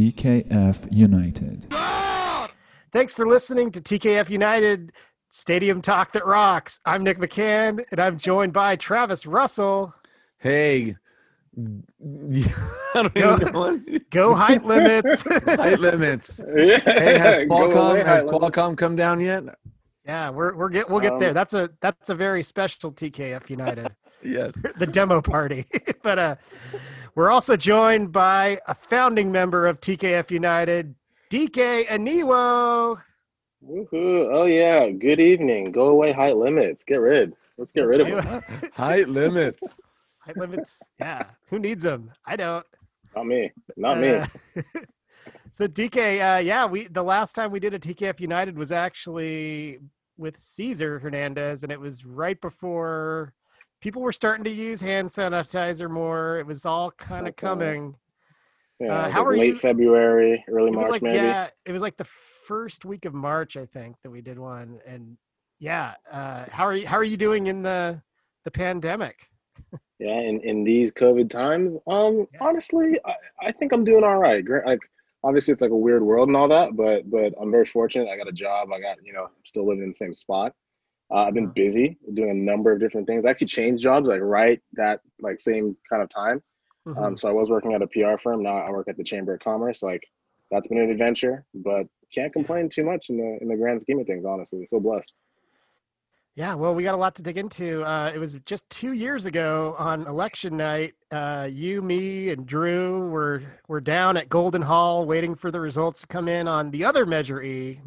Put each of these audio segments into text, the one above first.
TKF United. Thanks for listening to TKF United Stadium Talk That Rocks. I'm Nick McCann, and I'm joined by Travis Russell. Hey, I don't even know. Go height limits. Height limits. Yeah. Hey, has Go away, Qualcomm come down yet? Yeah, we'll get there. That's a very special TKF United. Yes. The demo party. But we're also joined by a founding member of TKF United, DK Aniwo. Woohoo. Oh yeah. Good evening. Go away height limits. Let's get rid of them. Height limits. Height limits. Yeah. Who needs them? I don't. Not me. Not me. So DK, the last time we did a TKF United was actually with Cesar Hernandez, and it was right before people were starting to use hand sanitizer more. It was all kind of coming. Yeah, how like are late you? February, early March, maybe. Yeah, it was like the first week of March, I think, that we did one. And how are you doing in the pandemic? Yeah, in these COVID times, honestly, I think I'm doing all right. Like, obviously, it's like a weird world and all that, but I'm very fortunate. I got a job. I'm still living in the same spot. I've been busy doing a number of different things. I actually changed jobs right that same kind of time. So I was working at a PR firm. Now I work at the Chamber of Commerce. That's been an adventure, but can't complain too much in the grand scheme of things. Honestly, I feel blessed. Yeah, well, we got a lot to dig into. It was just 2 years ago on election night. You, me, and Drew were down at Golden Hall waiting for the results to come in on the other Measure E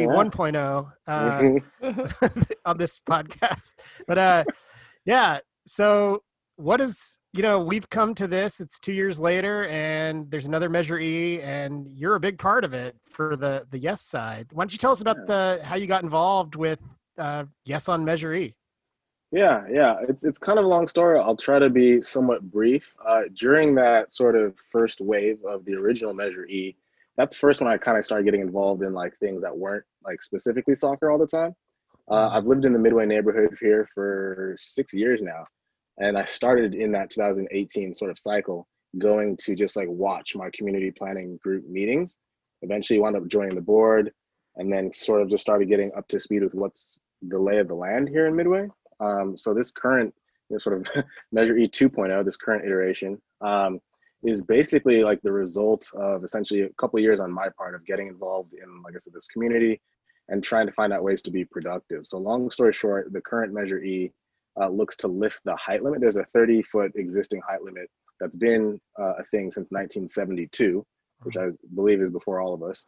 1.0 on this podcast. But so what is, we've come to this. It's 2 years later, and there's another Measure E, and you're a big part of it for the Yes side. Why don't you tell us about how you got involved with Yes on Measure E? Yeah. It's kind of a long story. I'll try to be somewhat brief. During that sort of first wave of the original Measure E, that's first when I kind of started getting involved in things that weren't specifically soccer all the time. I've lived in the Midway neighborhood here for 6 years now, and I started in that 2018 sort of cycle, going to just watch my community planning group meetings. Eventually wound up joining the board, and then sort of just started getting up to speed with what's the lay of the land here in Midway. So this current sort of Measure E 2.0, this current iteration, is basically the result of essentially a couple of years on my part of getting involved in, like I said, this community and trying to find out ways to be productive. So long story short, the current Measure E looks to lift the height limit. There's a 30-foot existing height limit that's been a thing since 1972, which I believe is before all of us.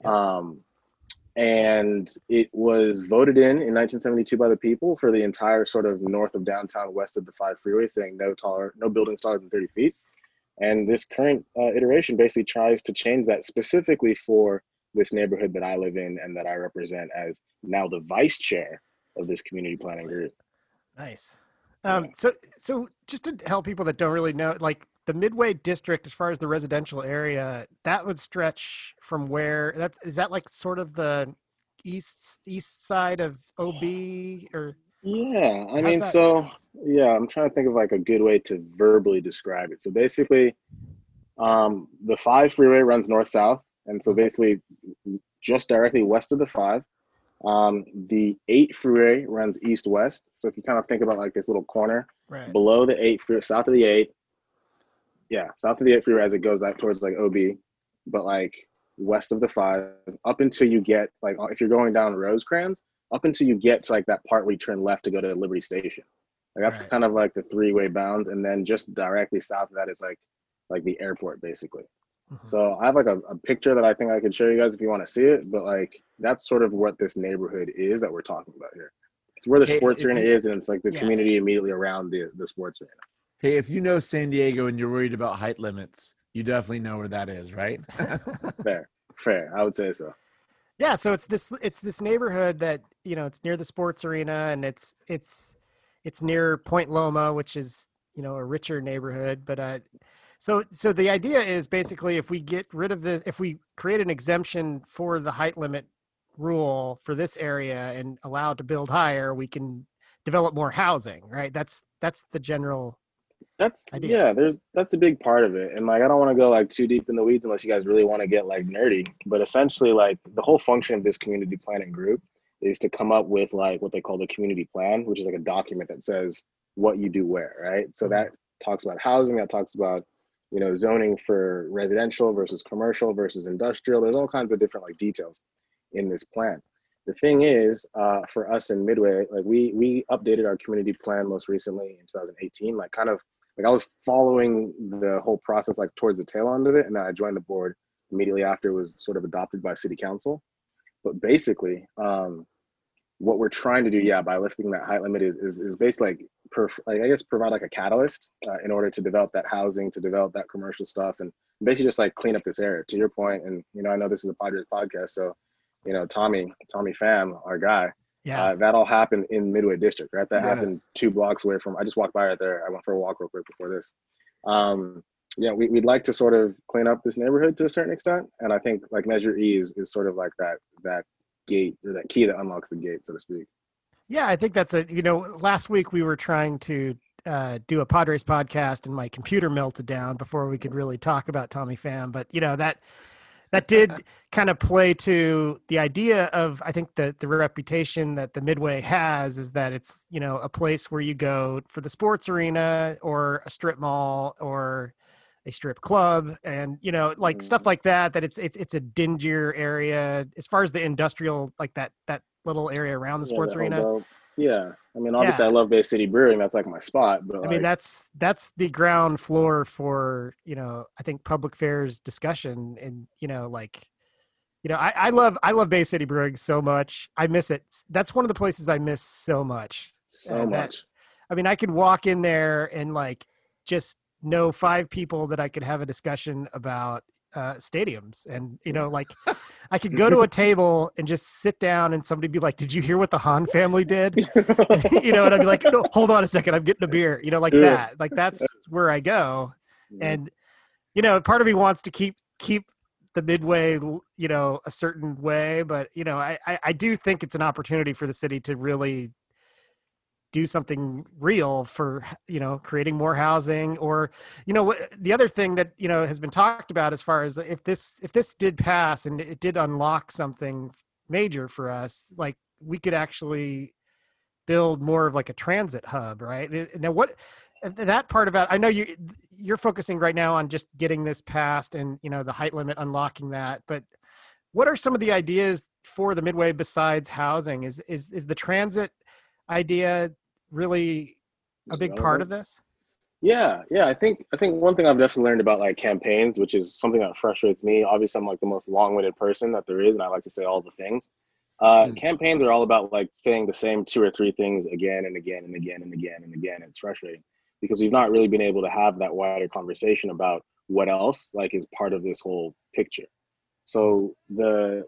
And it was voted in 1972 by the people for the entire sort of north of downtown, west of the 5 freeway, saying no buildings taller than 30 feet. And this current iteration basically tries to change that specifically for this neighborhood that I live in and that I represent as now the vice chair of this community planning group. Nice. So just to help people that don't really know, the Midway district, as far as the residential area, that would stretch from where is that sort of the east side of OB or? Yeah, I'm trying to think of a good way to verbally describe it. So basically, the 5 freeway runs north-south, and so basically just directly west of the 5. The 8 freeway runs east-west. So if you kind of think about this little corner below the 8 freeway, south of the 8 freeway as it goes out towards OB, but west of the 5, up until you get if you're going down Rosecrans, up until you get to that part where you turn left to go to Liberty Station. That's kind of the 3-way bounds, and then just directly south of that is the airport basically. So I have a picture that I think I could show you guys if you want to see it, but that's sort of what this neighborhood is that we're talking about here. It's where the sports arena is, and it's the community immediately around the sports arena. Hey, if you know San Diego and you're worried about height limits, you definitely know where that is, right? Fair. I would say so. Yeah, so it's this neighborhood that it's near the sports arena, and it's near Point Loma, which is a richer neighborhood. But so the idea is basically if we create an exemption for the height limit rule for this area and allow it to build higher, we can develop more housing, right? That's the general idea. That's a big part of it. And like I don't want to go like too deep in the weeds unless you guys really want to get like nerdy. But essentially like the whole function of this community planning group is to come up with like what they call the community plan, which is like a document that says what you do where, right? So that talks about housing, that talks about, you know, zoning for residential versus commercial versus industrial. There's all kinds of different like details in this plan. The thing is, for us in Midway, like we updated our community plan most recently in 2018, like kind of like I was following the whole process like towards the tail end of it, and then I joined the board immediately after it was sort of adopted by city council. But basically, what we're trying to do, yeah, by lifting that height limit is basically like I guess provide like a catalyst in order to develop that housing, to develop that commercial stuff, and basically just like clean up this area. To your point, and you know, I know this is a Padres podcast, so you know, Tommy Pham, our guy, Yeah. that all happened in Midway District, right? That Yes. happened 2 blocks away from. I just walked by right there. I went for a walk real quick before this. Yeah, we'd like to sort of clean up this neighborhood to a certain extent, and I think like Measure E is sort of like that gate or that key that unlocks the gate, so to speak. Yeah, I think that's you know, last week we were trying to do a Padres podcast and my computer melted down before we could really talk about Tommy Pham. But, you know, that did kind of play to the idea of, I think the reputation that the Midway has is that it's, you know, a place where you go for the sports arena or a strip mall or a strip club and, you know, like stuff like that, that it's a dingier area as far as the industrial, like that little area around the sports arena. Yeah. I mean, obviously I love Bay City Brewing. That's like my spot, but I mean, that's the ground floor for, you know, I think public affairs discussion and, you know, like, you know, I love Bay City Brewing so much. I miss it. That's one of the places I miss so much. I mean, I could walk in there and like just know 5 people that I could have a discussion about stadiums. And, you know, like I could go to a table and just sit down and somebody be like, did you hear what the Hahn family did? You know, and I'd be like, no, hold on a second. I'm getting a beer, you know, like that. Like that's where I go. And, you know, part of me wants to keep the Midway, you know, a certain way, but, you know, I do think it's an opportunity for the city to really do something real for, you know, creating more housing. Or, you know, what the other thing that, you know, has been talked about as far as if this did pass and it did unlock something major for us, like we could actually build more of like a transit hub, right? Now, what that part about, I know you're focusing right now on just getting this passed and, you know, the height limit, unlocking that, but what are some of the ideas for the Midway besides housing? Is the transit idea really a big part of this? Yeah. I think one thing I've definitely learned about like campaigns, which is something that frustrates me. Obviously, I'm like the most long-winded person that there is, and I like to say all the things. Campaigns are all about like saying the same 2 or 3 things again and again and again and again and again. It's frustrating because we've not really been able to have that wider conversation about what else like is part of this whole picture. So the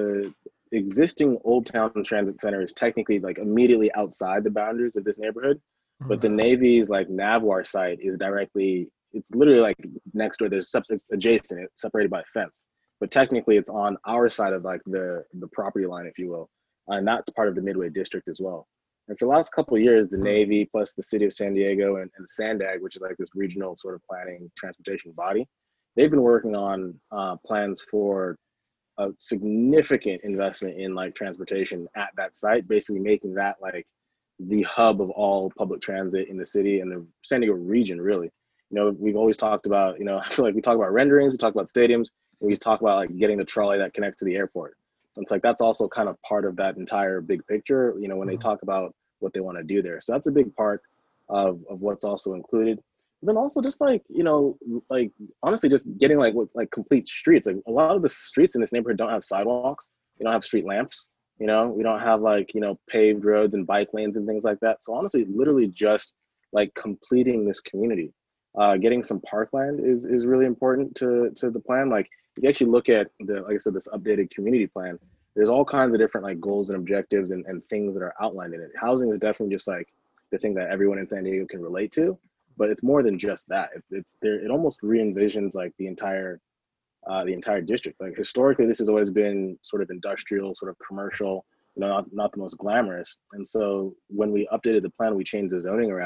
existing Old Town Transit Center is technically like immediately outside the boundaries of this neighborhood, but the Navy's like Navwar site is directly, it's literally like next door. It's adjacent, it's separated by a fence, but technically it's on our side of like the property line, if you will. And that's part of the Midway District as well. And for the last couple of years, the Navy plus the city of San Diego and SANDAG, which is like this regional sort of planning transportation body, they've been working on plans for a significant investment in like transportation at that site, basically making that like the hub of all public transit in the city and the San Diego region, really. You know, we've always talked about, you know, I feel like we talk about renderings, we talk about stadiums, and we talk about like getting the trolley that connects to the airport. And it's like, that's also kind of part of that entire big picture, you know, when they talk about what they want to do there. So that's a big part of what's also included. But then also just like, you know, like honestly, just getting like complete streets. Like a lot of the streets in this neighborhood don't have sidewalks. We don't have street lamps. You know, we don't have like, you know, paved roads and bike lanes and things like that. So honestly, literally just like completing this community, getting some parkland is really important to the plan. Like if you actually look at like I said, this updated community plan, there's all kinds of different like goals and objectives and things that are outlined in it. Housing is definitely just like the thing that everyone in San Diego can relate to, but it's more than just that. It's there. It almost re-envisions like the entire district. Like historically, this has always been sort of industrial, sort of commercial, you know, not the most glamorous. And so when we updated the plan, we changed the zoning around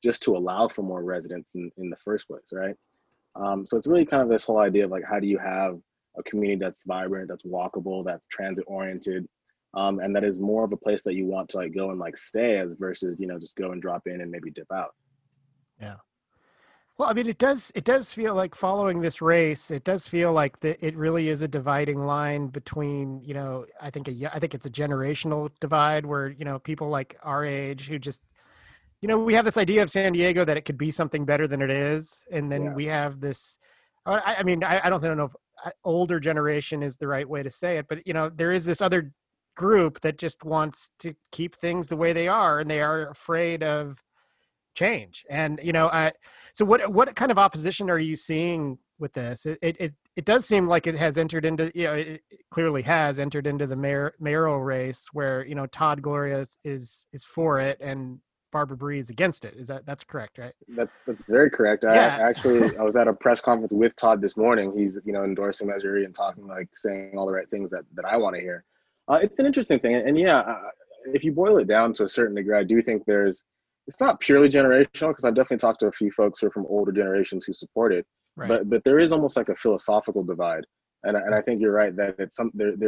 just to allow for more residents in the first place, right? So it's really kind of this whole idea of like, how do you have a community that's vibrant, that's walkable, that's transit oriented, and that is more of a place that you want to like go and like stay as versus, you know, just go and drop in and maybe dip out. Yeah. Well, I mean, it does feel like following this race, it does feel like it really is a dividing line between, you know, I think it's a generational divide where, you know, people like our age who just, you know, we have this idea of San Diego that it could be something better than it is. And then we Yes. have this, I mean, I don't know if older generation is the right way to say it, but, you know, there is this other group that just wants to keep things the way they are, and they are afraid of change. And, you know, so what kind of opposition are you seeing with this? It does seem like it has entered into, you know, it clearly has entered into the mayoral race where, you know, Todd Gloria is for it and Barbara Bree is against it. That's correct, right? That's very correct. Yeah. I was at a press conference with Todd this morning. He's, you know, endorsing Measure E and talking, like, saying all the right things that I want to hear. It's an interesting thing, and yeah, if you boil it down to a certain degree, I do think it's not purely generational, because I've definitely talked to a few folks who are from older generations who support it, Right. but there is almost like a philosophical divide, and I think you're right that it's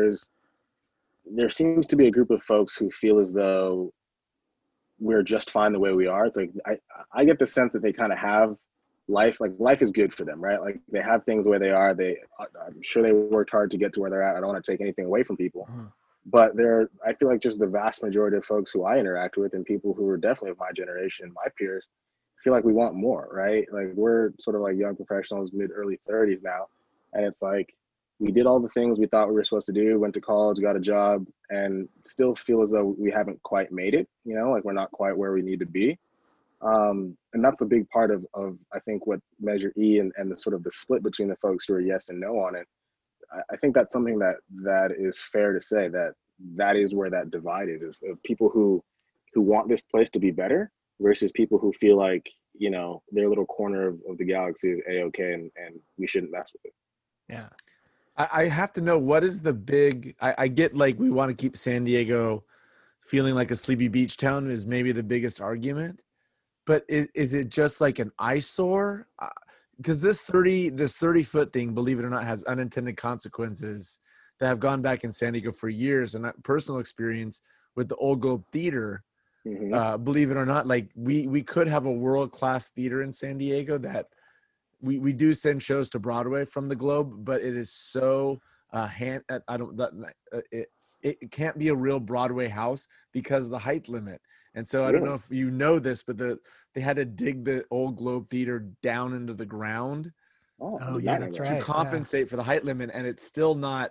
there seems to be a group of folks who feel as though we're just fine the way we are. It's like I get the sense that they kind of have life is good for them, right? Like they have things the way they are. I'm sure they worked hard to get to where they're at. I don't want to take anything away from people, but I feel like just the vast majority of folks who I interact with and people who are definitely of my generation, my peers, feel like we want more, right? Like we're sort of like young professionals, mid early 30s now, and it's like we did all the things we thought we were supposed to do, went to college, got a job, and still feel as though we haven't quite made it, you know, like we're not quite where we need to be. And that's a big part of I think what Measure E and the sort of the split between the folks who are yes and no on it. I think that's something that is fair to say, that is where that divide is people who want this place to be better versus people who feel like, you know, their little corner of the galaxy is a-okay and we shouldn't mess with it. Yeah. I have to know, what is the big, I get like we want to keep San Diego feeling like a sleepy beach town is maybe the biggest argument, but is it just like an eyesore? Because this 30-foot thing, believe it or not, has unintended consequences that have gone back in San Diego for years. And personal experience with the Old Globe Theater, believe it or not, like we could have a world-class theater in San Diego that we do send shows to Broadway from the Globe, but it is so it can't be a real Broadway house because of the height limit. And so I don't know if you know this, but they had to dig the Old Globe Theater down into the ground Yeah, that's right. to compensate for the height limit, and it's still not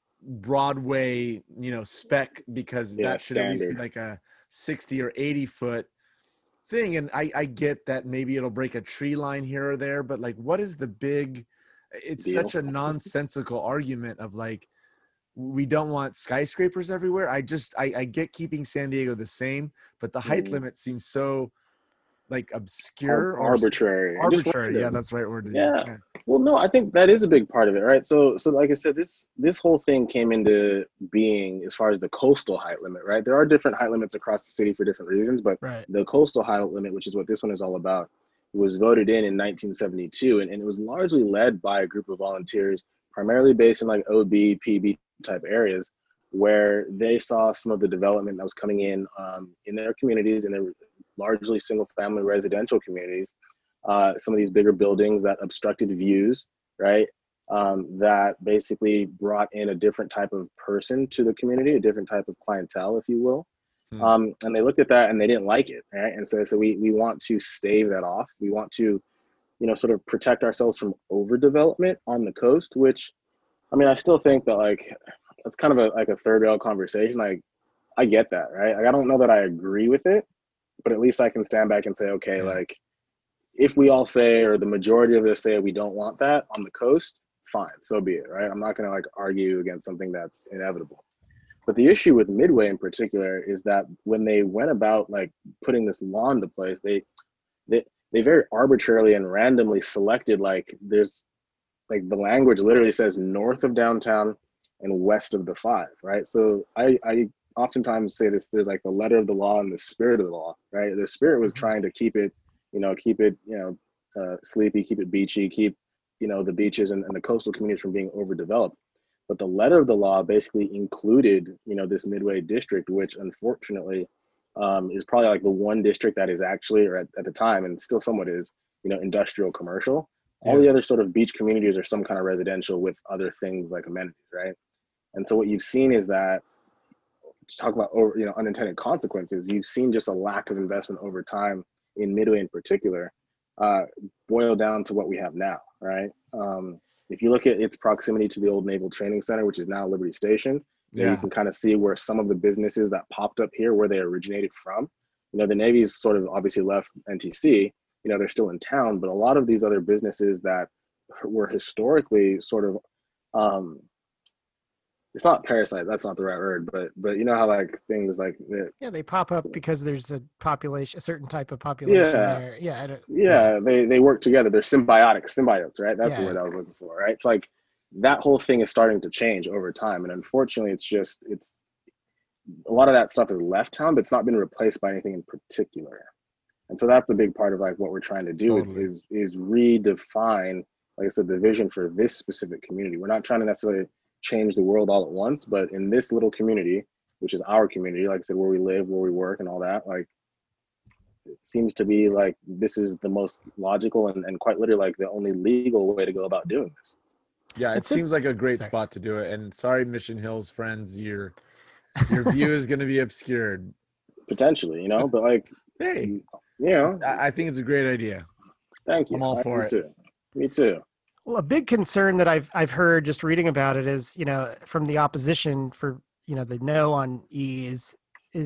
Broadway, you know, spec, because that should at least be like a 60 or 80 foot thing. And I get that maybe it'll break a tree line here or there, but like, what is the big, it's such a nonsensical argument of like, we don't want skyscrapers everywhere. I get keeping San Diego the same, but the height limit seems so like obscure or arbitrary. Yeah, that's the right word to use. Yeah. Well, no, I think that is a big part of it, right? So like I said, this whole thing came into being as far as the coastal height limit, right? There are different height limits across the city for different reasons, but the coastal height limit, which is what this one is all about, was voted in 1972, and it was largely led by a group of volunteers, primarily based in like OB, PB type areas, where they saw some of the development that was coming in their communities, and they were largely single family residential communities, some of these bigger buildings that obstructed views, right? That basically brought in a different type of person to the community, a different type of clientele, if you will. And they looked at that and they didn't like it, right? And so they said, we want to stave that off. We want to, you know, sort of protect ourselves from overdevelopment on the coast, which, I mean, I still think that like, it's kind of a third rail conversation. Like, I get that, right? Like, I don't know that I agree with it, but at least I can stand back and say, okay, like, if we all say, or the majority of us say we don't want that on the coast, fine, so be it, right? I'm not going to like argue against something that's inevitable. But the issue with Midway in particular is that when they went about like putting this law into place, they very arbitrarily and randomly selected, like, there's like, the language literally says north of downtown and west of the 5, right? So I oftentimes say this, there's like the letter of the law and the spirit of the law, right? The spirit was trying to keep it, keep it, sleepy, keep it beachy, keep, the beaches and the coastal communities from being overdeveloped. But the letter of the law basically included, this Midway district, which unfortunately is probably like the one district that is actually, or at the time, and still somewhat is, industrial commercial. All the other sort of beach communities are some kind of residential with other things like amenities, right? And so what you've seen is that, to talk about unintended consequences, you've seen just a lack of investment over time in Midway in particular, boil down to what we have now, right? If you look at its proximity to the old Naval Training Center, which is now Liberty Station, you can kind of see where some of the businesses that popped up here, where they originated from. The Navy's sort of obviously left NTC, they're still in town, but a lot of these other businesses that were historically sort of, it's not parasite, that's not the right word, but you know how like things like they pop up because there's a certain type of population there. They work together. They're symbiotes, right? That's the word I was looking for, right? It's like that whole thing is starting to change over time, and unfortunately it's a lot of that stuff is left town, but it's not been replaced by anything in particular. And so that's a big part of like what we're trying to do is redefine, like I said, the vision for this specific community. We're not trying to necessarily change the world all at once, but in this little community, which is our community, like I said, where we live, where we work and all that, like it seems to be like this is the most logical and quite literally like the only legal way to go about doing this. Yeah, it seems like a great spot to do it. And sorry, Mission Hills friends, your view is going to be obscured potentially, but like, hey, I think it's a great idea. Thank you. I'm all for it. Me too. Well, a big concern that I've heard just reading about it is, from the opposition for, the no on E is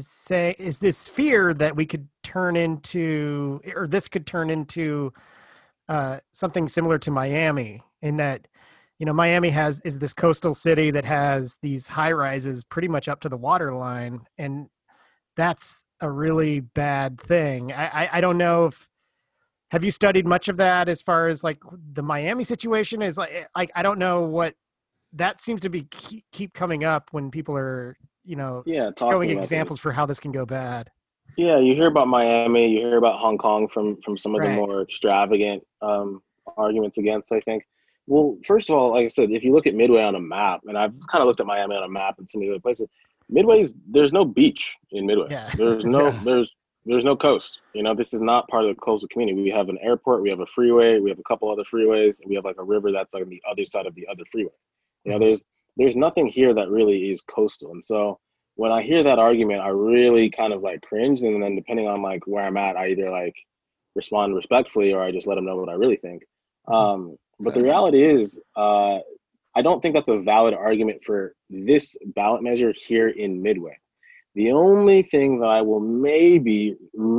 this fear that we could turn into, or this could turn into something similar to Miami, in that, Miami is this coastal city that has these high rises pretty much up to the water line. And that's a really bad thing. I don't know if, have you studied much of that as far as like the Miami situation is like I don't know what that seems to be keep coming up when people are, showing examples for how this can go bad. Yeah. You hear about Miami, you hear about Hong Kong from some of the more extravagant arguments against, I think. Well, first of all, like I said, if you look at Midway on a map, and I've kind of looked at Miami on a map and some of the other places, there's no beach in Midway. Yeah. There's no coast. This is not part of the coastal community. We have an airport, we have a freeway, we have a couple other freeways, and we have like a river that's on the other side of the other freeway. There's nothing here that really is coastal. And so when I hear that argument, I really kind of like cringe. And then depending on like where I'm at, I either like respond respectfully or I just let them know what I really think. But the reality is, I don't think that's a valid argument for this ballot measure here in Midway. The only thing that I will maybe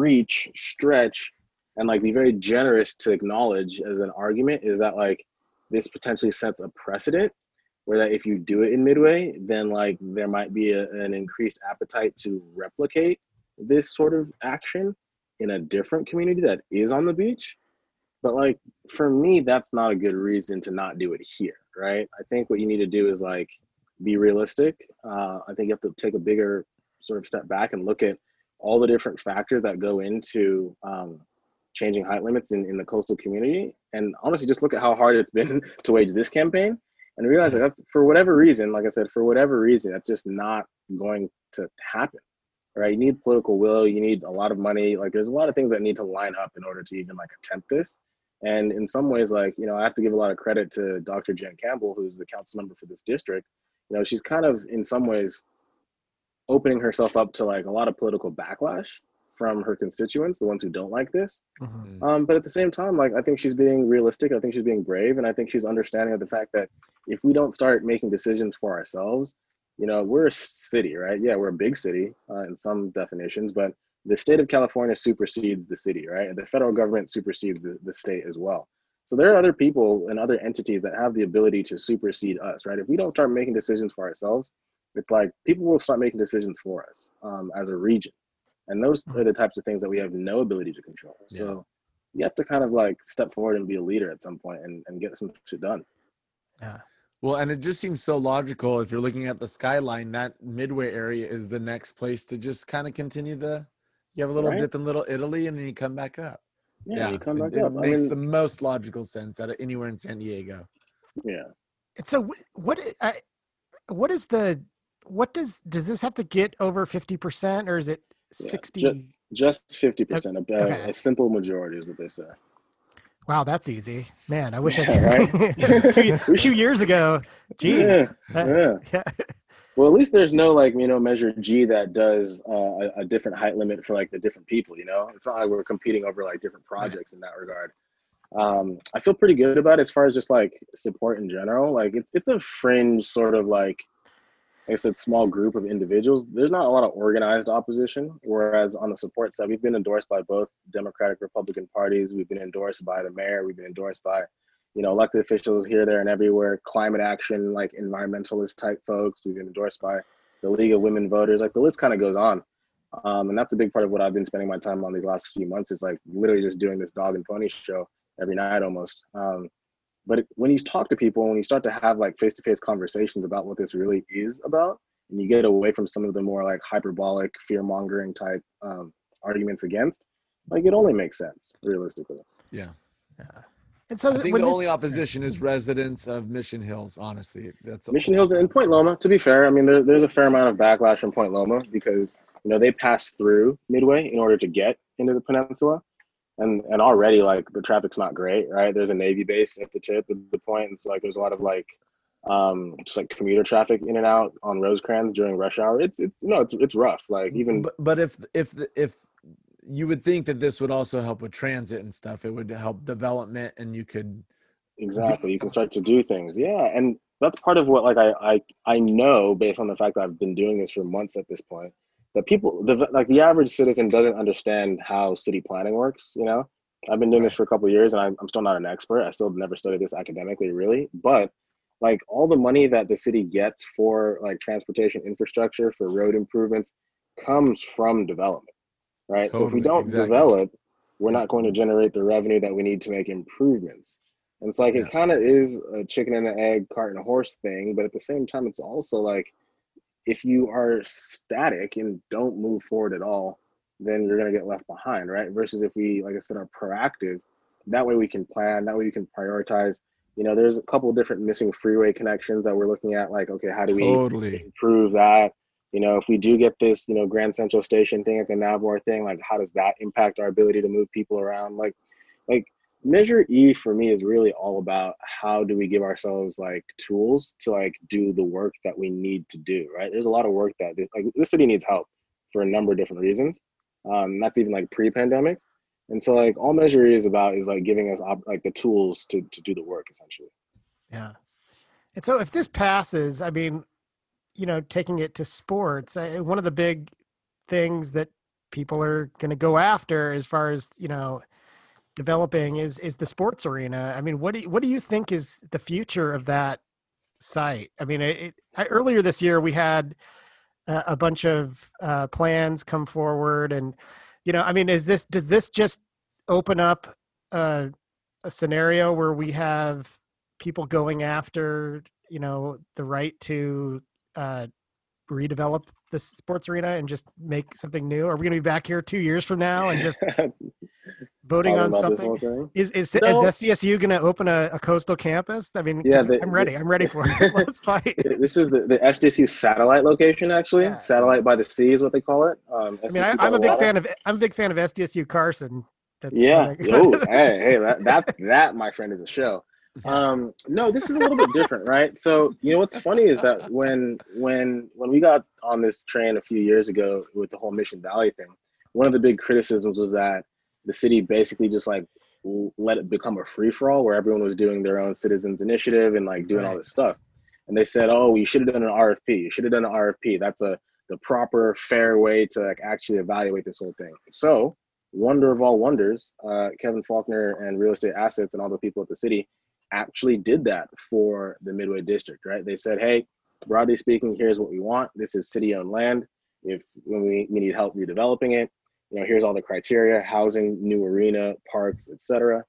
stretch, and like be very generous to acknowledge as an argument is that like this potentially sets a precedent where that if you do it in Midway, then like there might be an increased appetite to replicate this sort of action in a different community that is on the beach. But like, for me, that's not a good reason to not do it here, right? I think what you need to do is like, be realistic. I think you have to take a bigger sort of step back and look at all the different factors that go into changing height limits in the coastal community. And honestly, just look at how hard it's been to wage this campaign and realize that that's, for whatever reason, like I said, that's just not going to happen. Right? You need political will, you need a lot of money. Like there's a lot of things that need to line up in order to even like attempt this. And in some ways, like, I have to give a lot of credit to Dr. Jen Campbell, who's the council member for this district. She's kind of in some ways opening herself up to like a lot of political backlash from her constituents, the ones who don't like this. Mm-hmm. But at the same time, like I think she's being realistic. I think she's being brave. And I think she's understanding of the fact that if we don't start making decisions for ourselves, we're a city, right? Yeah, we're a big city in some definitions, but the state of California supersedes the city, right? And the federal government supersedes the state as well. So there are other people and other entities that have the ability to supersede us, right? If we don't start making decisions for ourselves, it's like people will start making decisions for us as a region. And those are the types of things that we have no ability to control. So you have to kind of like step forward and be a leader at some point and get some shit done. Yeah. Well, and it just seems so logical if you're looking at the skyline, that Midway area is the next place to just kind of continue you have a little dip in Little Italy and then you come back up. Yeah, you come back it up. I makes mean, the most logical sense out of anywhere in San Diego. yeah. And so what is the what does this have to get over 50% or is it Yeah, just 60? just O- 50%. Okay. A simple majority is what they say. Wow, that's easy. Man, I wish I Yeah, right. could. We Two should, years ago, yeah, geez. yeah. Yeah. Well, at least there's no like measure G that does a different height limit for like the different people. It's not like we're competing over like different Right. projects in that regard. I feel pretty good about it as far as just like support in general. Like it's a fringe sort of like I said, small group of individuals. There's not a lot of organized opposition. Whereas on the support side, we've been endorsed by both Democratic, Republican parties. We've been endorsed by the mayor. We've been endorsed by, elected officials here, there, and everywhere. Climate action, like environmentalist type folks. We've been endorsed by the League of Women Voters. Like the list kind of goes on. And that's a big part of what I've been spending my time on these last few months. Is like literally just doing this dog and pony show every night almost. But when you talk to people, when you start to have like face-to-face conversations about what this really is about, and you get away from some of the more like hyperbolic, fear-mongering type arguments against, like it only makes sense realistically. Yeah. Yeah. And so I think when the this, only opposition is residents of Mission Hills, honestly. That's Mission Hills and Point Loma, to be fair, I mean, there's a fair amount of backlash from Point Loma because, they pass through Midway in order to get into the peninsula. And already like the traffic's not great, right? There's a Navy base at the tip of the point. And so like there's a lot of like just like commuter traffic in and out on Rosecrans during rush hour. It's rough. Like even but if you would think that this would also help with transit and stuff, it would help development and you could exactly you can start to do things. Yeah. And that's part of what like I know based on the fact that I've been doing this for months at this point, that the average citizen doesn't understand how city planning works. I've been doing this for a couple of years and I'm still not an expert. I still never studied this academically really, but like all the money that the city gets for like transportation infrastructure for road improvements comes from development, right? So if we totally, don't exactly. develop, we're not going to generate the revenue that we need to make improvements. And so like Yeah. it kind of is a chicken and the egg, cart and a horse thing, but at the same time it's also like if you are static and don't move forward at all, then you're going to get left behind, right? Versus if we, like I said, are proactive, that way we can plan, that way we can prioritize. There's a couple of different missing freeway connections that we're looking at, like, okay, how do we Totally. improve that? If we do get this, Grand Central Station thing at the Navwar thing, like, how does that impact our ability to move people around? Like Measure E for me is really all about how do we give ourselves like tools to like do the work that we need to do, right? There's a lot of work that this city needs help for a number of different reasons. That's even like pre-pandemic. And so like all Measure E is about is like giving us like the tools to do the work essentially. yeah. And so if this passes, I mean, taking it to sports, one of the big things that people are going to go after as far as, developing is the sports arena. I mean, what do you think is the future of that site? I mean, earlier this year we had a bunch of plans come forward, and I mean, does this just open up a scenario where we have people going after the right to redevelop the sports arena and just make something new? Are we going to be back here 2 years from now and just voting on something? Is SDSU going to open a coastal campus? I mean, yeah, I'm ready. I'm ready for it. Let's fight. This is the SDSU satellite location, actually. Yeah. Satellite by the sea is what they call it. I mean, I'm a big fan of SDSU Carson. That's yeah. Oh, hey, that my friend is a show. No, this is a little bit different, right? So what's funny is that when we got on this train a few years ago with the whole Mission Valley thing, one of the big criticisms was that the city basically just like let it become a free-for-all where everyone was doing their own citizens initiative and like doing all this stuff. And they said, oh, you should have done an RFP. You should have done an RFP. That's the proper, fair way to like actually evaluate this whole thing. So wonder of all wonders, Kevin Faulkner and Real Estate Assets and all the people at the city actually did that for the Midway District, right? They said, hey, broadly speaking, here's what we want. This is city-owned land. When we need help redeveloping it, here's all the criteria: housing, new arena, parks, etc.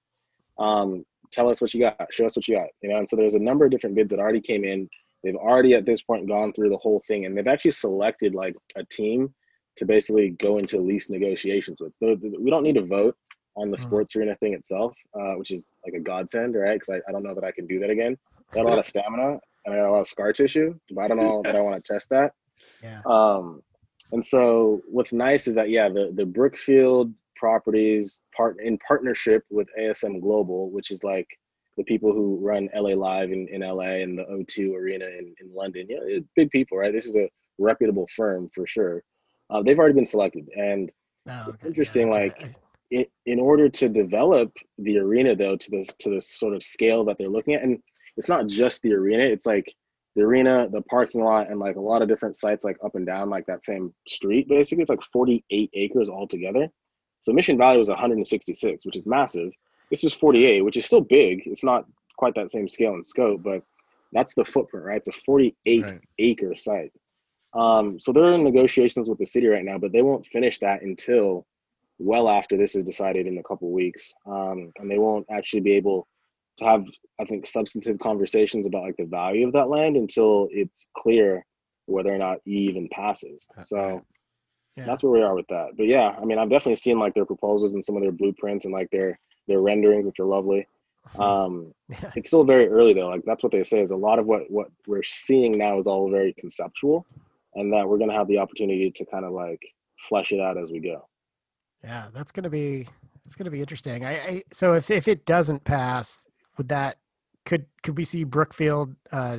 Tell us what you got. Show us what you got. And so there's a number of different bids that already came in. They've already at this point gone through the whole thing, and they've actually selected like a team to basically go into lease negotiations with. So we don't need to vote on the Mhm. sports arena thing itself, which is like a godsend, right? Because I don't know that I can do that again. I got a lot of stamina and I got a lot of scar tissue, but I don't know that I want Yes. to test that. Yeah. And so what's nice is that, yeah, the Brookfield properties in partnership with ASM Global, which is like the people who run LA Live in LA and the O2 Arena in London. Yeah, it's big people, right? This is a reputable firm for sure. They've already been selected. And Oh, it's okay. Yeah, interesting, that's right. like in order to develop the arena though to the sort of scale that they're looking at, and it's not just the arena, it's like the arena, the parking lot, and like a lot of different sites like up and down like that same street. Basically, it's like 48 acres altogether. So Mission Valley was 166, which is massive. This is Yeah. 48, which is still big. It's not quite that same scale and scope, but that's the footprint, right? It's a 48 Right. acre site. So they're in negotiations with the city right now, but they won't finish that until well after this is decided in a couple of weeks. And they won't actually be able to have, I think, substantive conversations about like the value of that land until it's clear whether or not E even passes. Right. So Yeah. that's where we are with that. But yeah, I mean, I've definitely seen like their proposals and some of their blueprints and like their renderings, which are lovely. Yeah. It's still very early though. Like that's what they say is a lot of what we're seeing now is all very conceptual, and that we're gonna have the opportunity to kind of like flesh it out as we go. Yeah. It's gonna be interesting. So if it doesn't pass, would that could we see Brookfield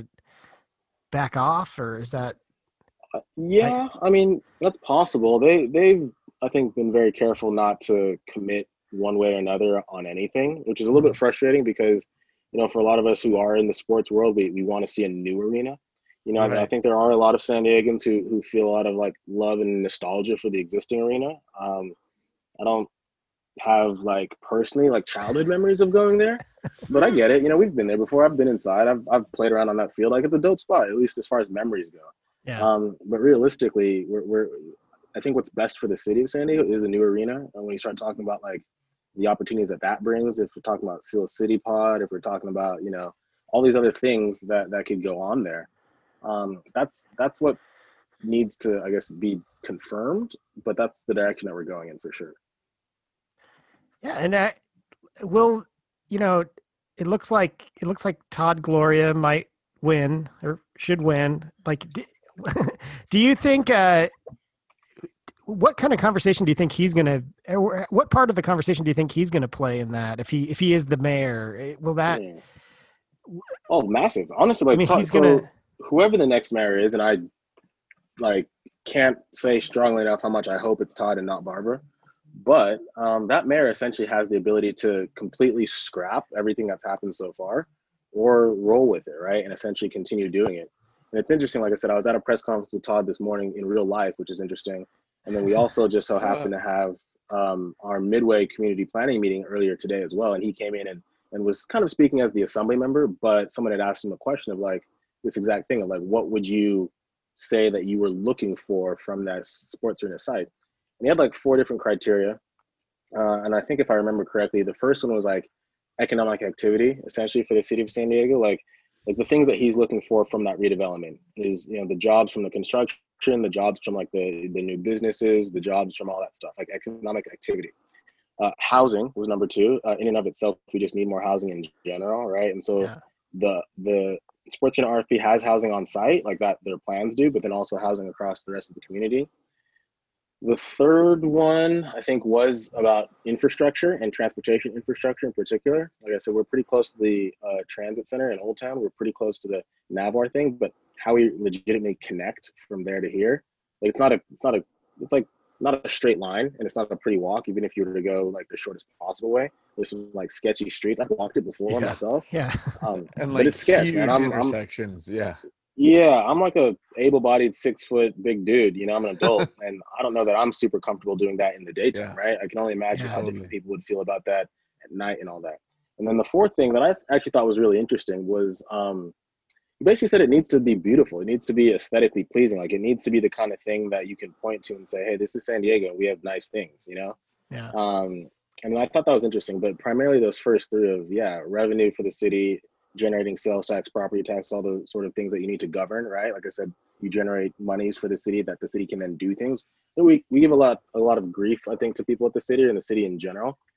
back off, or is that I Yeah, I mean that's possible. They've I think been very careful not to commit one way or another on anything, which is a little bit Mhm. frustrating because for a lot of us who are in the sports world, we want to see a new arena. I Right. think there are a lot of San Diegans who feel a lot of like love and nostalgia for the existing arena. I don't have like personally like childhood memories of going there, but I get it. We've been there before. I've been inside. I've played around on that field. Like it's a dope spot, at least as far as memories go. Yeah. But realistically, we're I think what's best for the city of San Diego is a new arena. And when you start talking about like the opportunities that brings, if we're talking about Seal City Pod, if we're talking about all these other things that could go on there, that's what needs to, I guess, be confirmed. But that's the direction that we're going in for sure. Yeah. And will you know it looks like Todd Gloria might win or should win. Like do you think what kind of conversation do you think he's going to what part of the conversation do you think he's going to play in that if he is the mayor? Will that Yeah. Oh, massive. Honestly, I like mean he's going so to whoever the next mayor is, and I like can't say strongly enough how much I hope it's Todd and not Barbara. But that mayor essentially has the ability to completely scrap everything that's happened so far or roll with it, right? And essentially continue doing it. And it's interesting, like I said, I was at a press conference with Todd this morning in real life, which is interesting. And then we also just so happened to have our Midway community planning meeting earlier today as well. And he came in and was kind of speaking as the assembly member, but someone had asked him a question of like this exact thing of like, what would you say that you were looking for from that sports arena site? And he had like 4 different criteria. And I think if I remember correctly, the first one was like economic activity, essentially for the city of San Diego. Like the things that he's looking for from that redevelopment is, the jobs from the construction, the jobs from like the new businesses, the jobs from all that stuff, like economic activity. Housing was number 2. In and of itself, we just need more housing in general, right? And so yeah. the Sports Unit RFP has housing on site, like that their plans do, but then also housing across the rest of the community. The third one, I think, was about infrastructure and transportation infrastructure in particular. Like I said, we're pretty close to the transit center in Old Town. We're pretty close to the Navwar thing, but how we legitimately connect from there to here, like it's like not a straight line, and it's not a pretty walk. Even if you were to go like the shortest possible way, there's some like sketchy streets. I've walked it before Yeah. myself, Yeah. And but like it's sketch, man. huge I'm intersections. Yeah. yeah, I'm like a able-bodied 6 foot big dude. I'm an adult, and I don't know that I'm super comfortable doing that in the daytime, Yeah. right? I can only imagine Yeah. how different Totally. people would feel about that at night and all that. And then the fourth thing that I actually thought was really interesting was he basically said it needs to be beautiful. It needs to be aesthetically pleasing. Like it needs to be the kind of thing that you can point to and say, "Hey, this is San Diego. We have nice things." Yeah. And I thought that was interesting, but primarily those first 3 of revenue for the city, generating sales tax, property tax, all the sort of things that you need to govern, right? Like I said, you generate monies for the city that the city can then do things. And we give a lot of grief, I think, to people at the city and the city in general.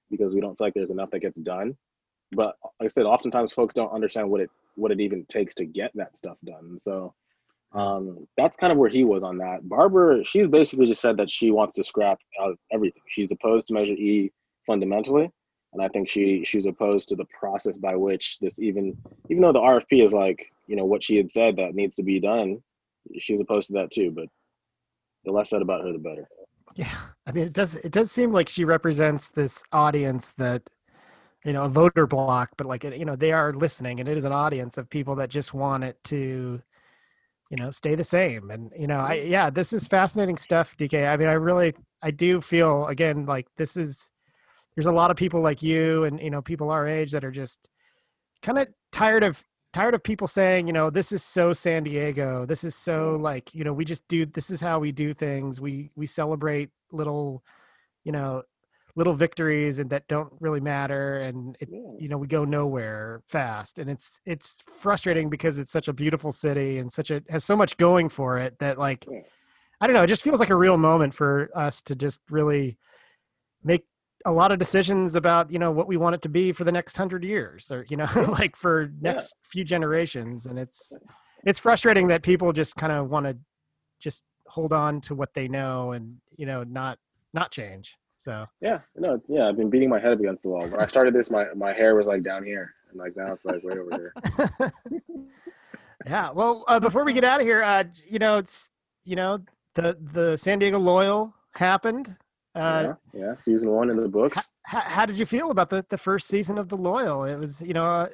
because we don't feel like there's enough that gets done. But like I said, oftentimes folks don't understand what it even takes to get that stuff done. So that's kind of where he was on that. Barber, she's basically just said that she wants to scrap out everything. She's opposed to Measure E fundamentally, and I think she's opposed to the process by which this even though the RFP is like, you know, what she had said that needs to be done, she's opposed to that too. But the less said about her, the better. Yeah, I mean, it does seem like she represents this audience that, you know, a voter block, but like, you know, they are listening, and it is an audience of people that just want it to, you know, stay the same. And, you know, yeah, this is fascinating stuff, DK. I mean, I do feel, again, like there's a lot of people like you and, you know, people our age that are just kind of tired of people saying, you know, this is so San Diego. This is so like, you know, this is how we do things. We celebrate little, you know, little victories and that don't really matter. And you know, we go nowhere fast. And it's frustrating because it's such a beautiful city and has so much going for it that, like, I don't know, it just feels like a real moment for us to just really make a lot of decisions about, you know, what we want it to be for the next 100 years, or, you know, like for next few generations. And it's frustrating that people just kind of want to just hold on to what they know and, you know, not change. So I've been beating my head against the wall. When I started this, my hair was like down here, and like now it's like way over here. Yeah. Well, before we get out of here, you know, it's, you know, the San Diego Loyal happened. Season 1 in the books. How did you feel about the first season of the Loyal? It was, you know,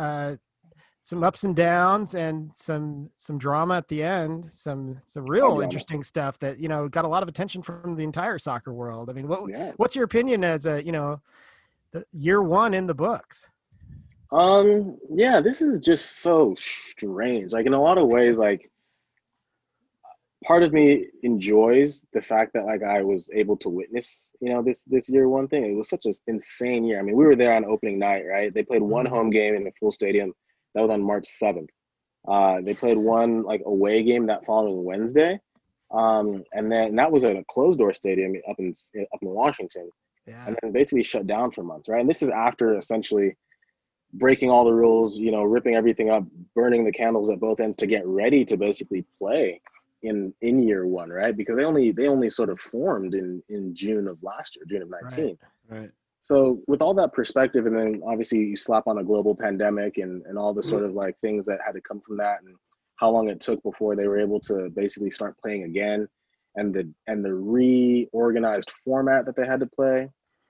some ups and downs and some drama at the end, some real interesting stuff that, you know, got a lot of attention from the entire soccer world. I mean, what's your opinion as a, you know, the year 1 in the books? This is just so strange. Like, in a lot of ways, like, part of me enjoys the fact that, like, I was able to witness, you know, this year 1 thing. It was such an insane year. I mean, we were there on opening night, right? They played one home game in a full stadium. That was on March 7th. They played one like away game that following Wednesday. And then that was at a closed door stadium up in Washington. Yeah. And then basically shut down for months, right? And this is after essentially breaking all the rules, you know, ripping everything up, burning the candles at both ends to get ready to basically play in year 1, right? Because they only sort of formed in June of last year, June of 19. Right. So with all that perspective, and then obviously you slap on a global pandemic and all the sort of like things that had to come from that, and how long it took before they were able to basically start playing again, and the reorganized format that they had to play,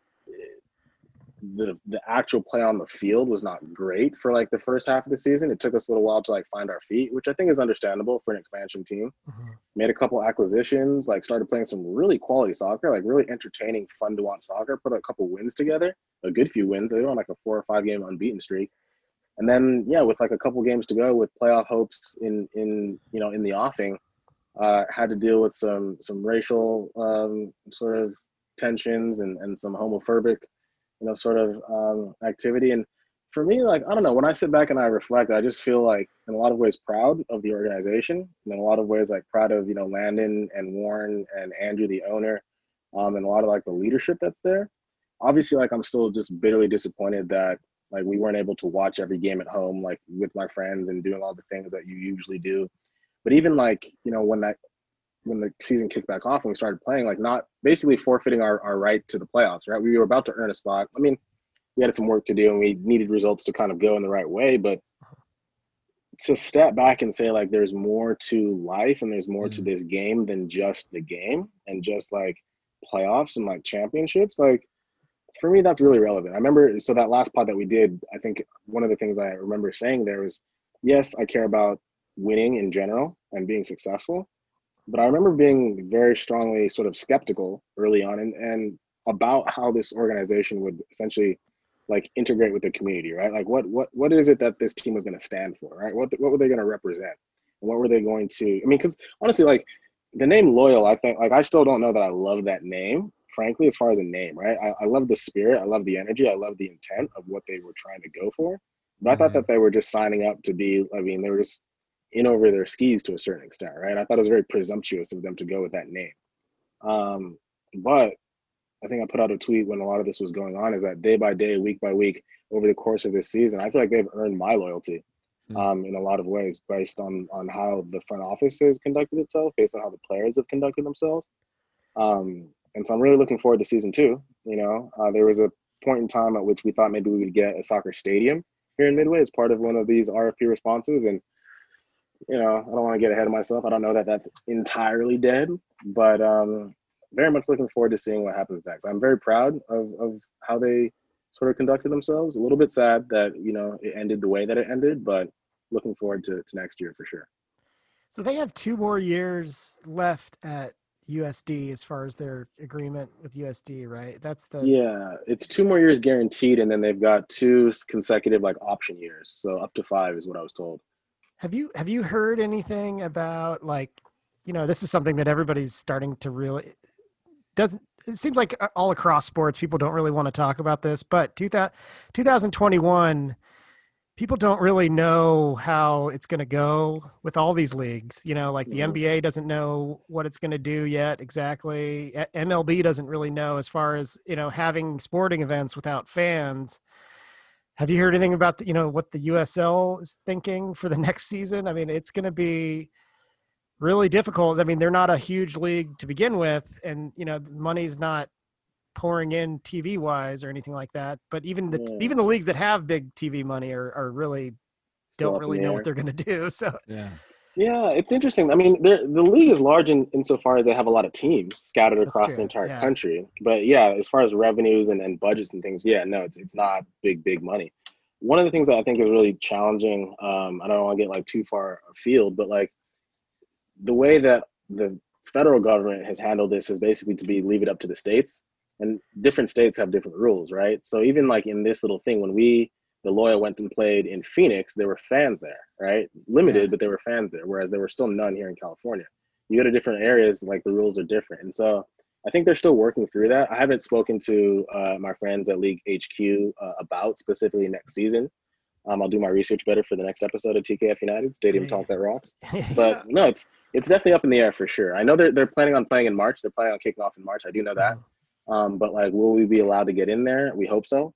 the actual play on the field was not great for like the first half of the season. It took us a little while to like find our feet, which I think is understandable for an expansion team. Made a couple acquisitions, like started playing some really quality soccer, like really entertaining, fun to watch soccer, put a couple wins together, a good few wins. They were on like a 4 or 5 game unbeaten streak. And then, with like a couple games to go, with playoff hopes in the offing, had to deal with some racial sort of tensions and some homophobic, sort of activity. And for me, like, I don't know, when I sit back and I reflect, I just feel like in a lot of ways proud of the organization, and in a lot of ways like proud of, Landon and Warren and Andrew, the owner, and a lot of like the leadership that's there. Obviously, like, I'm still just bitterly disappointed that like we weren't able to watch every game at home, like with my friends and doing all the things that you usually do. But even like, when the season kicked back off and we started playing, like not basically forfeiting our right to the playoffs, right? We were about to earn a spot. I mean, we had some work to do and we needed results to kind of go in the right way, but to step back and say like there's more to life and there's more to this game than just the game and just like playoffs and like championships, like for me, that's really relevant. I remember, so that last pod that we did, I think one of the things I remember saying there was, yes, I care about winning in general and being successful, but I remember being very strongly sort of skeptical early on and about how this organization would essentially like integrate with the community, right? Like what is it that this team was going to stand for, right? What were they going to represent? And what were they going to, I mean, because honestly, like the name Loyal, I think, like I still don't know that I love that name, frankly, as far as a name, right? I love the spirit, I love the energy, I love the intent of what they were trying to go for. But I thought that they were just signing up to be, I mean, they were just in over their skis to a certain extent, right? I thought it was very presumptuous of them to go with that name. But I think I put out a tweet when a lot of this was going on, is that day by day, week by week, over the course of this season, I feel like they've earned my loyalty in a lot of ways, based on how the front office has conducted itself, based on how the players have conducted themselves. And so I'm really looking forward to season 2. There was a point in time at which we thought maybe we would get a soccer stadium here in Midway as part of one of these RFP responses. And, I don't want to get ahead of myself. I don't know that that's entirely dead, but very much looking forward to seeing what happens next. I'm very proud of how they sort of conducted themselves. A little bit sad that, it ended the way that it ended, but looking forward to next year for sure. So they have 2 more years left at USD as far as their agreement with USD, right? Yeah, it's 2 more years guaranteed, and then they've got 2 consecutive option years. So up to 5 is what I was told. Have you heard anything about this is something that everybody's starting to really it seems like all across sports people don't really want to talk about this, but 2021 people don't really know how it's going to go with all these leagues. The NBA doesn't know what it's going to do yet exactly. MLB doesn't really know as far as, having sporting events without fans. Have you heard anything about what the USL is thinking for the next season? I mean, it's going to be really difficult. I mean, they're not a huge league to begin with, and, the money's not pouring in TV wise or anything like that. But even the leagues that have big TV money are really don't really know what they're going to do. So yeah, it's interesting. I mean, the league is large insofar as they have a lot of teams scattered across the entire country. But as far as revenues and budgets and things, no, it's not big money. One of the things that I think is really challenging, I don't want to get too far afield, but the way that the federal government has handled this is basically to leave it up to the states. And different states have different rules, right? So even in this little thing, when the Loyal went and played in Phoenix, there were fans there, right? Limited, but there were fans there, whereas there were still none here in California. You go to different areas, the rules are different. And so I think they're still working through that. I haven't spoken to my friends at League HQ about specifically next season. I'll do my research better for the next episode of TKF United, Stadium Talk That Rocks. But no, it's definitely up in the air for sure. I know they're planning on playing in March. They're planning on kicking off in March. I do know that. But will we be allowed to get in there? We hope so.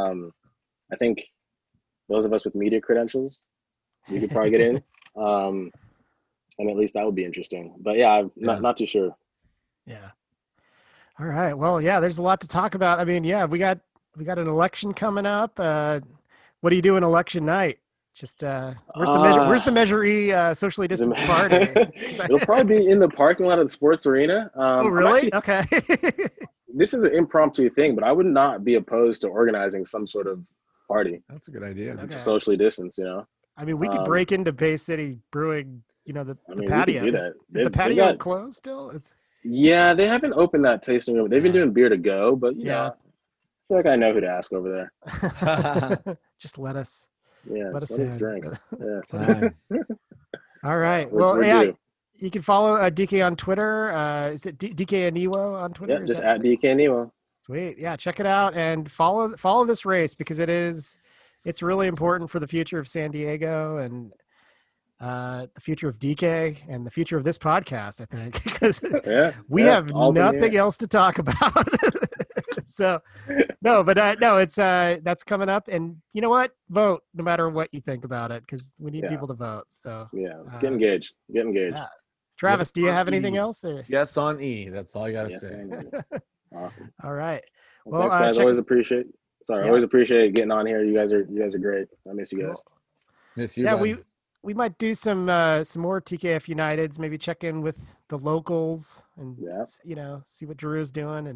I think those of us with media credentials, we could probably get in. And at least that would be interesting. But I'm not too sure. Yeah. All right. Well, there's a lot to talk about. I mean, we got an election coming up. What do you do on election night? Just where's the Measure E socially distanced party? It'll probably be in the parking lot of the sports arena. Oh, really? Okay. This is an impromptu thing, but I would not be opposed to organizing some sort of party. That's a good idea. Okay. Socially distanced, I mean, we could break into Bay City Brewing, the patio. We could do that. Is the patio closed still? Yeah, they haven't opened that tasting room. They've been doing beer to go, but I feel like I know who to ask over there. Just let us. Yeah, let us drink. Yeah. All right. You can follow DK on Twitter. Is it DK Aniwo on Twitter? Yeah, just at DK Aniwo. Sweet. Yeah, check it out and follow this race because it's really important for the future of San Diego and the future of DK and the future of this podcast, I think, because we have nothing else to talk about. So it's that's coming up, and you know what? Vote no matter what you think about it, because we need people to vote. So get engaged. Yeah. Travis, do you have anything else? Or? Yes on E. That's all I gotta say. Awesome. All right. Well, thanks, guys. Always appreciate getting on here. You guys are great. I miss you guys. Miss you. Yeah, we might do some more TKF Uniteds. Maybe check in with the locals and see what Drew's doing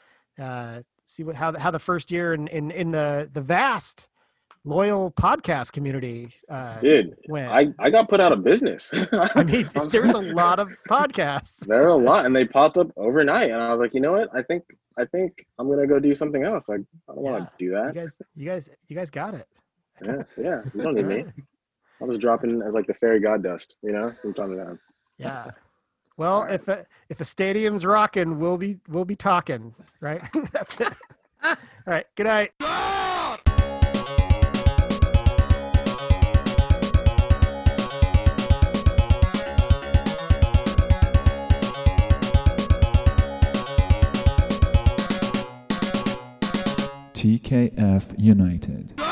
and see how the first year in the vast Loyal podcast community went. I got put out of business. I mean, there's a lot of podcasts. There are a lot, and they popped up overnight. And I was like, you know what? I think I'm gonna go do something else. Like, I don't want to do that. You guys got it. Yeah. You don't need me. I was dropping as like the fairy god dust, from time to time. Yeah. Well, right. if a stadium's rocking, we'll be talking, right? That's it. All right. Good night. TKF United.